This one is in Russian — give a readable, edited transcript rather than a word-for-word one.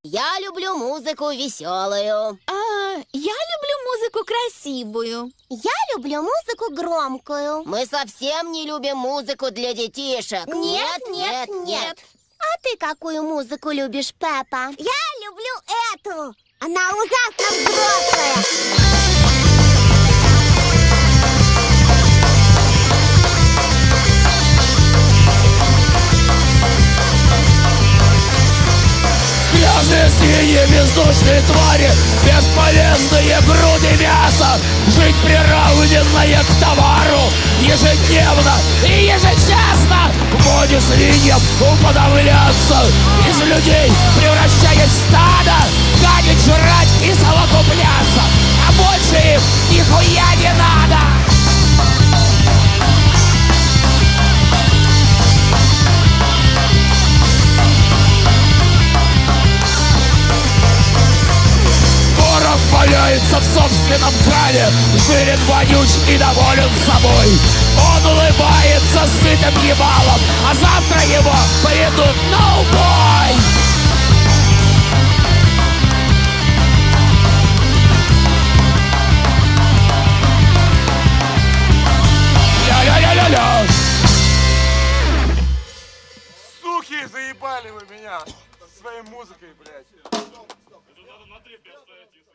Я люблю музыку веселую. Я люблю музыку красивую. Я люблю музыку громкую. Мы совсем не любим музыку для детишек. Нет. А ты какую музыку любишь, Пеппа? Я люблю эту. Она ужасно взрослая. Грязные свиньи, бездушные твари, бесполезные груды мяса. Жить приравненное к товару, ежедневно и ежечасно. В моде свиньям уподобляться, из людей превращаясь в стадо, гадить, жрать и совокупляться. А больше им нихуя не надо. Валяется в собственном кале, жирен, вонюч и доволен собой. Он улыбается сытым ебалом, а завтра его поведут на убой. Ля-ля-ля-ля-ля. Суки, заебали вы меня своей музыкой, блядь. Это надо на 3-5 стоять.